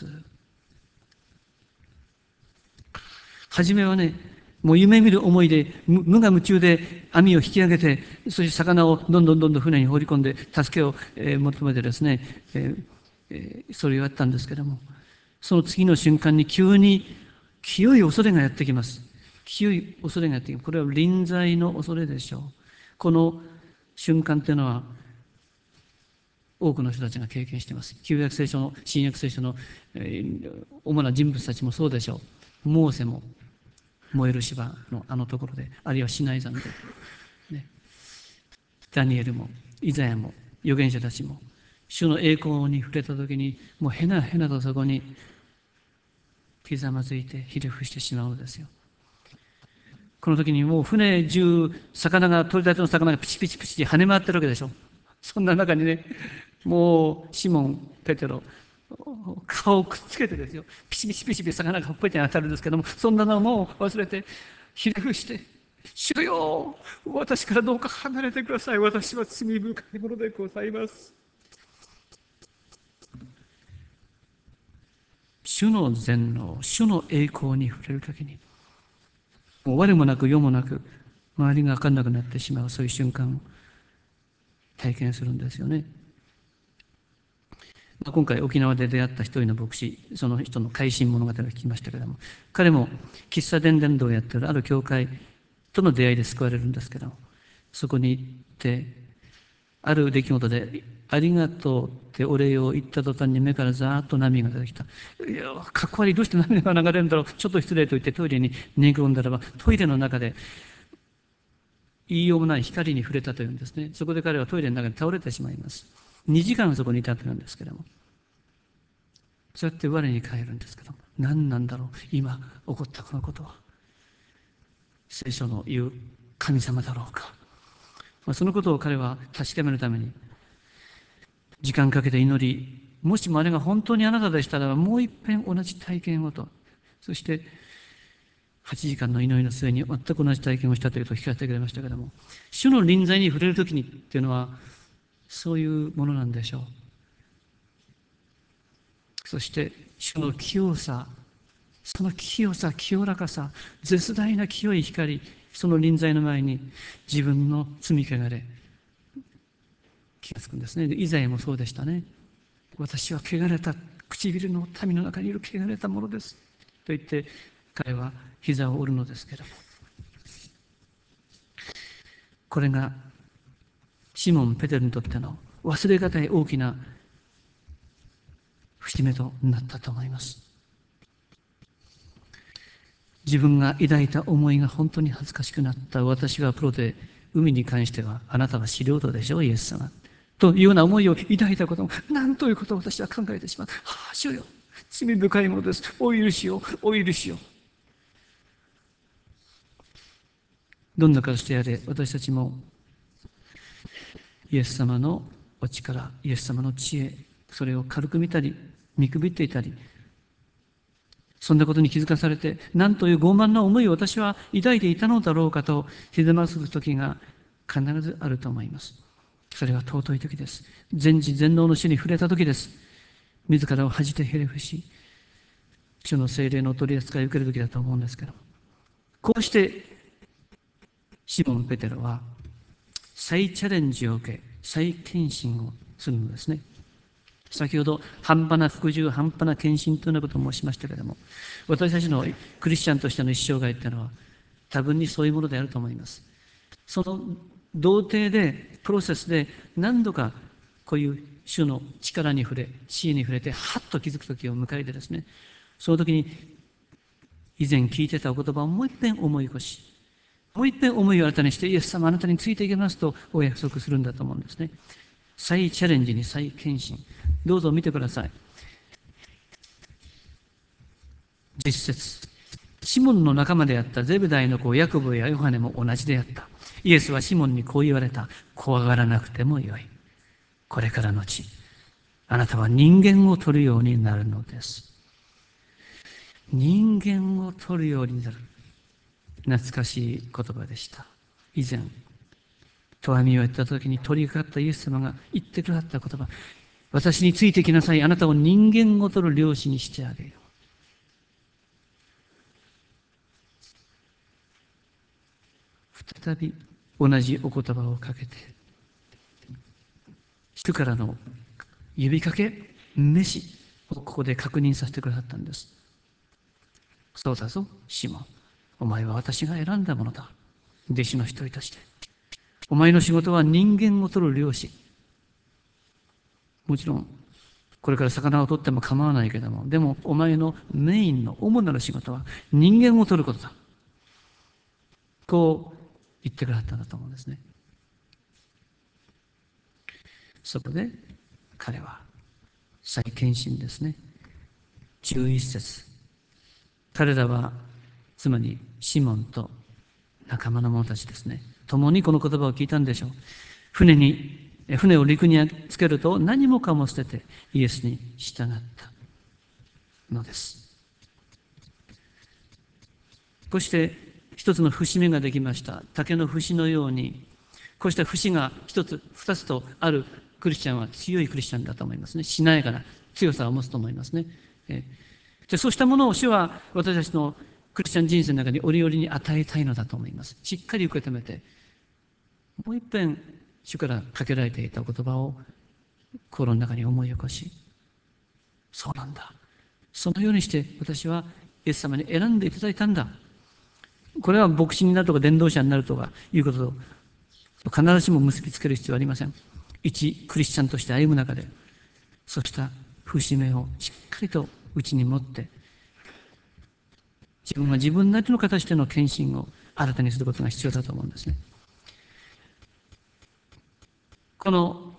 初めはね、もう夢見る思いで、無我夢中で網を引き上げて、そして魚をどんどん船に放り込んで、助けを求めてですね、それをやったんですけども、その次の瞬間に急に清い恐れがやってきます。清い恐れがやってきます。これは臨在の恐れでしょう。この瞬間というのは、多くの人たちが経験しています。旧約聖書の、新約聖書の、主な人物たちもそうでしょう。モーセも燃える芝のあのところで、あるいはシナイ山で、ね、ダニエルもイザヤも預言者たちも主の栄光に触れたときに、もうへなへなとそこにひざまずいてひれ伏してしまうのですよ。この時にもう船中、魚が、取り立ての魚がピチピチピチ跳ね回ってるわけでしょ。そんな中にね、もうシモン・ペテロ、顔をくっつけてですよ、ピチピチピチピチ魚がほっぺたに当たるんですけども、そんなのも忘れて、ひれ伏して、主よ、私からどうか離れてください。私は罪深いものでございます。主の全能、主の栄光に触れるときに、もう我もなく世もなく、周りが分かんなくなってしまう、そういう瞬間を体験するんですよね。今回沖縄で出会った一人の牧師、その人の改心物語を聞きましたけれども、彼も喫茶伝伝道をやっているある教会との出会いで救われるんですけど、そこに行って、ある出来事で、ありがとうってお礼を言った途端に目からざーっと涙が出てきた。いや、かっこ悪い、どうして涙が流れるんだろう、ちょっと失礼と言ってトイレに寝転んだらば、トイレの中で言いようもない光に触れたというんですね。そこで彼はトイレの中に倒れてしまいます。2時間そこにいたというんですけども、そうやって我に返るんですけども、何なんだろう、今起こったこのことは。聖書の言う神様だろうか。そのことを彼は確かめるために、時間かけて祈り、もしもあれが本当にあなたでしたら、もう一遍同じ体験をと。そして、8時間の祈りの末に全く同じ体験をしたというと聞かせてくれましたけれども、主の臨在に触れるときにっていうのは、そういうものなんでしょう。そして、主の清さ、その清さ、清らかさ、絶大な清い光、その臨在の前に自分の罪汚れ、気がつくんですね。イザヤもそうでしたね。私は汚れた唇の民の中にいる汚れたものです。と言って、彼は膝を折るのですけども。これがシモン・ペテルにとっての忘れがたい大きな節目となったと思います。自分が抱いた思いが本当に恥ずかしくなった。私はプロで、海に関してはあなたは素人でしょう、イエス様。というような思いを抱いたことも、何ということを私は考えてしまう。はあ、主よ、罪深いものです。お許しを、お許しを。どんな形であれ、私たちもイエス様のお力、イエス様の知恵、それを軽く見たり、見くびっていたり、そんなことに気づかされて、何という傲慢な思いを私は抱いていたのだろうかと、ひざます時が必ずあると思います。それは尊い時です。全知全能の主に触れた時です。自らを恥じてひれ伏し、主の聖霊の取り扱いを受ける時だと思うんですけど、こうして、シモン・ペテロは再チャレンジを受け、再献身をするのですね。先ほど半端な服従、半端な献身というようなことを申しましたけれども、私たちのクリスチャンとしての一生涯というのは多分にそういうものであると思います。その童貞でプロセスで何度かこういう主の力に触れ、知恵に触れてハッと気づく時を迎えてですね、その時に以前聞いてたお言葉をもう一遍思い起こし、もう一遍思いを新たにして、イエス様あなたについていきますとお約束するんだと思うんですね。再チャレンジに再献身。どうぞ見てください。実節。シモンの仲間であったゼブダイの子ヤコブやヨハネも同じであった。イエスはシモンにこう言われた。怖がらなくてもよい。これからのち、あなたは人間を取るようになるのです。人間を取るようになる。懐かしい言葉でした。以前、とわみをやった時に取り掛かったイエス様が言ってくださった言葉。私についてきなさい。あなたを人間を取る漁師にしてあげよう。再び同じお言葉をかけて、主からの呼びかけ、飯をここで確認させてくださったんです。そうだぞ、シモン。お前は私が選んだものだ。弟子の一人として。お前の仕事は人間を取る漁師。もちろん、これから魚を取っても構わないけども、でもお前のメインの主なる仕事は人間を取ることだ。こう言ってくださったんだと思うんですね。そこで彼は再献身ですね。11節。 彼らは、つまりシモンと仲間の者たちですね。共にこの言葉を聞いたんでしょう。船を陸につけると何もかも捨ててイエスに従ったのです。こうして一つの節目ができました。竹の節のように、こうした節が一つ、二つとあるクリスチャンは強いクリスチャンだと思いますね。しなやかな強さを持つと思いますね。でそうしたものを主は私たちのクリスチャン人生の中に折々に与えたいのだと思います。しっかり受け止めて、もう一遍主からかけられていた言葉を心の中に思い起こし、そうなんだ。そのようにして私はイエス様に選んでいただいたんだ。これは牧師になるとか伝道者になるとかいうことと必ずしも結びつける必要はありません。一クリスチャンとして歩む中で、そうした節目をしっかりと内に持って、自分は自分なりの形での献身を新たにすることが必要だと思うんですね。この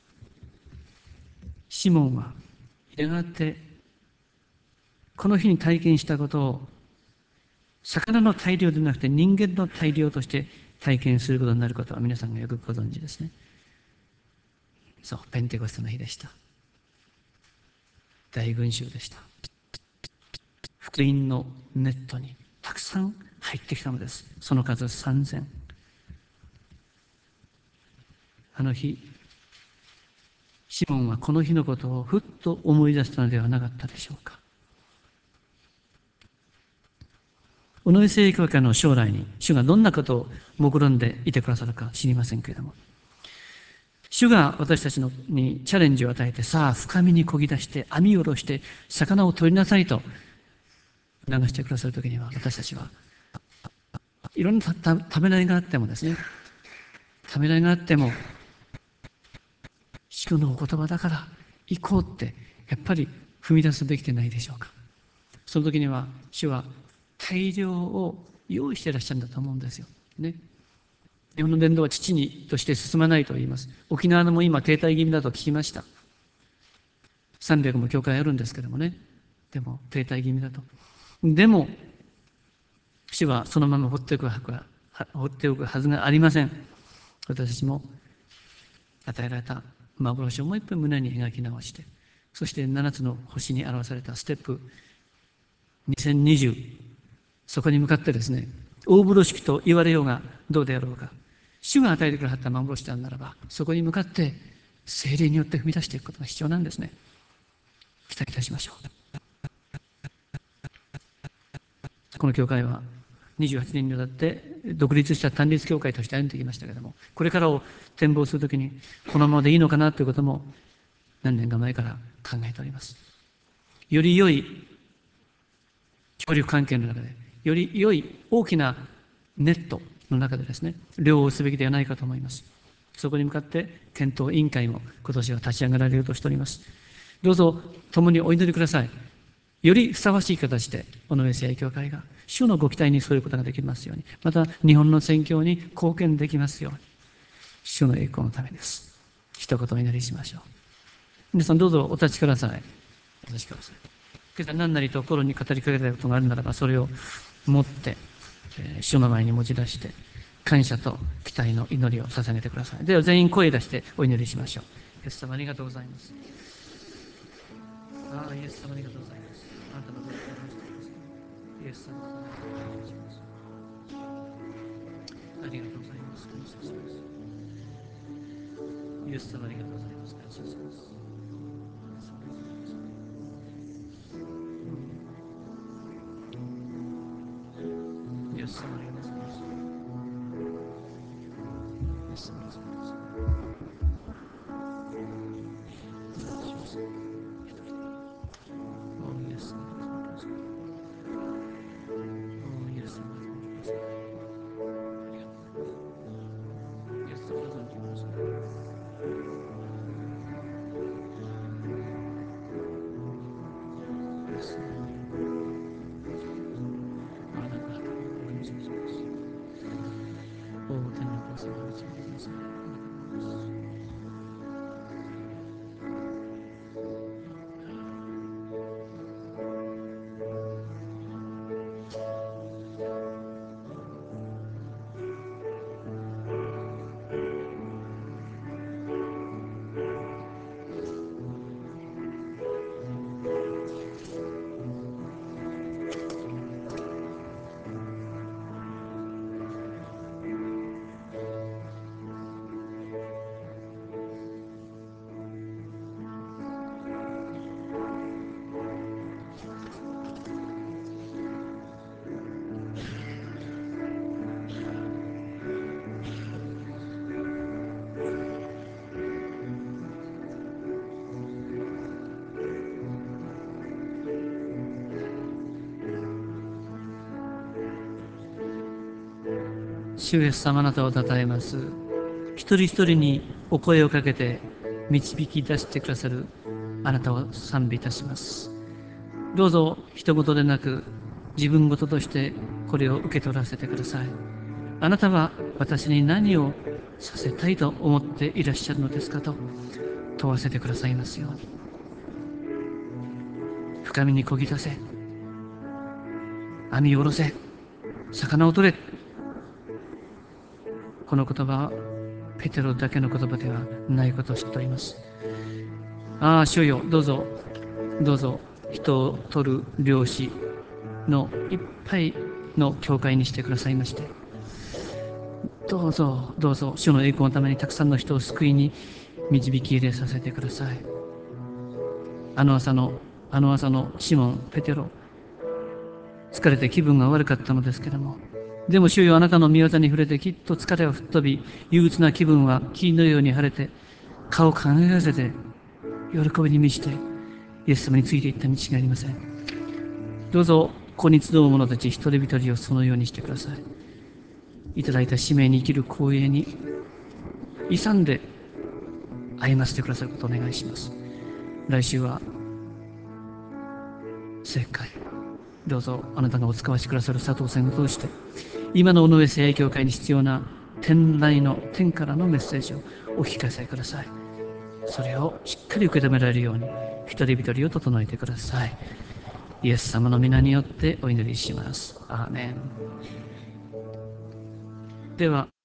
シモンはやがてこの日に体験したことを魚の大量でなくて人間の大量として体験することになることは皆さんがよくご存知ですね。そう、ペンテコステの日でした。大群衆でした。福音のネットにたくさん入ってきたのです。その数3000。あの日、シモンはこの日のことをふっと思い出したのではなかったでしょうか。尾上聖教会の将来に主がどんなことを目論んでいてくださるか知りませんけれども、主が私たちにチャレンジを与えて、さあ深みに漕ぎ出して網を下ろして魚を取りなさいと促してくださるときには、私たちはいろんなためらいがあってもですね、ためらいがあっても主のお言葉だから行こうってやっぱり踏み出すべきでないでしょうか。その時には主は大量を用意していらっしゃるんだと思うんですよね。日本の伝道は父にとして進まないと言います。沖縄のも今停滞気味だと聞きました。300も教会あるんですけどもね。でも停滞気味だと。でも主はそのまま放っておくはずがありません。私たちも与えられた幻をもう一遍胸に描き直して、そして7つの星に表されたステップ2020、そこに向かってですね、大風呂敷と言われようがどうであろうか、主が与えてくださった幻であるならば、そこに向かって聖霊によって踏み出していくことが必要なんですね。期待いたしましょう。この教会は28年にわたって独立した単立教会として歩んできましたけれども、これからを展望するときにこのままでいいのかなということも何年か前から考えております。より良い協力関係の中で、より良い大きなネットの中でですね、漁をすべきではないかと思います。そこに向かって検討委員会も今年は立ち上げられようとしております。どうぞ共にお祈りください。よりふさわしい形で尾上聖教会が主のご期待に添えることができますように、また日本の宣教に貢献できますように、主の栄光のためです。一言お祈りしましょう。皆さんどうぞお立ちください。お立ちください。今朝何なりと心に語りかけたいことがあるならば、それを持って、主の前に持ち出して、感謝と期待の祈りを捧げてください。では全員声出してお祈りしましょう。イエス様ありがとうございます。ああ、イエス様ありがとうございます。あなたのご力をしてください。イエス様ありがとうございます。ありがとうございます。感謝します。イエス様ありがとうございます。感謝します。イエス様ありがとうございます。イエス様ありがとうございます。感謝します。おイエス様ありがとうございます。おイエス様ありがとうございます。ありがとうございます。イエス様ご存知ください。イエス様ありがとうございます。あなた方を感謝します。お天のお父様ありがとうございます。 主イエス様、あなたを称えます。一人一人にお声をかけて導き出してくださるあなたを賛美いたします。どうぞ人事でなく自分事としてこれを受け取らせてください。あなたは私に何をさせたいと思っていらっしゃるのですかと問わせてくださいますように。深みにこぎ出せ、網を下ろせ、魚を取れ。この言葉はペテロだけの言葉ではないことを知っております。ああ、主よ、どうぞ、どうぞ、人を取る漁師のいっぱいの教会にしてくださいまして、どうぞ、どうぞ、主の栄光のためにたくさんの人を救いに導き入れさせてください。あの朝のシモン、ペテロ、疲れて気分が悪かったのですけども、でも主よ、あなたの御業に触れてきっと疲れは吹っ飛び、憂鬱な気分は霧のように晴れて、顔を輝かせて、喜びに満ちて、イエス様についていったに違いありません。どうぞ、ここに集う者たち一人一人をそのようにしてください。いただいた使命に生きる光栄に、勇んで歩ませてくださることをお願いします。来週は、正解。どうぞあなたがお使わしくださる佐藤さんを通して、今の尾上聖愛教会に必要な天来の天からのメッセージをお聞かせください。それをしっかり受け止められるように、一人一人を整えてください。イエス様の皆によってお祈りします。アーメン。では